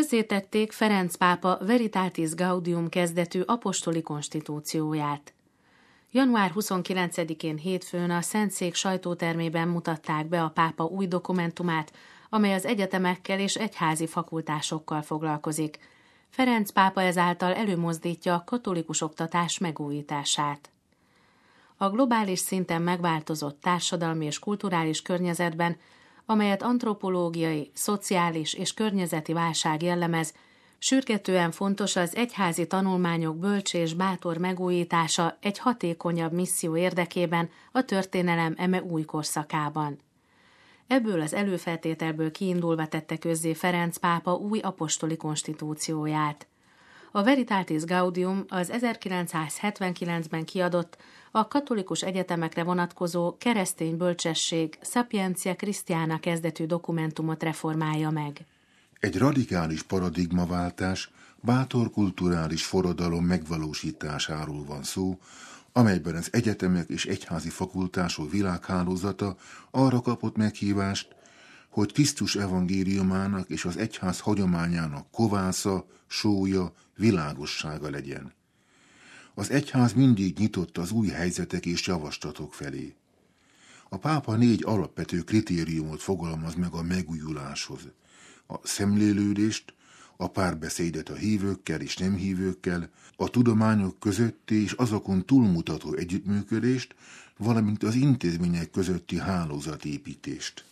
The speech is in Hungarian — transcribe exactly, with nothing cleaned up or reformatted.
Közzétették Ferenc pápa Veritatis Gaudium kezdetű apostoli konstitúcióját. január huszonkilencedikén hétfőn a Szentszék sajtótermében mutatták be a pápa új dokumentumát, amely az egyetemekkel és egyházi fakultásokkal foglalkozik. Ferenc pápa ezáltal előmozdítja a katolikus oktatás megújítását. A globális szinten megváltozott társadalmi és kulturális környezetben, amelyet antropológiai, szociális és környezeti válság jellemez, sürgetően fontos az egyházi tanulmányok bölcs és bátor megújítása egy hatékonyabb misszió érdekében a történelem eme új korszakában. Ebből az előfeltételből kiindulva tette közzé Ferenc pápa új apostoli konstitúcióját. A Veritatis Gaudium az ezerkilencszázhetvenkilencben kiadott, a katolikus egyetemekre vonatkozó keresztény bölcsesség Sapientia Christiana kezdetű dokumentumot reformálja meg. Egy radikális paradigmaváltás, bátor kulturális forradalom megvalósításáról van szó, amelyben az egyetemek és egyházi fakultások világhálózata arra kapott meghívást, hogy Krisztus evangéliumának és az egyház hagyományának kovásza, sója, világossága legyen. Az egyház mindig nyitott az új helyzetek és javaslatok felé. A pápa négy alapvető kritériumot fogalmaz meg a megújuláshoz. A szemlélődést, a párbeszédet a hívőkkel és nem hívőkkel, a tudományok közötti és azokon túlmutató együttműködést, valamint az intézmények közötti hálózatépítést.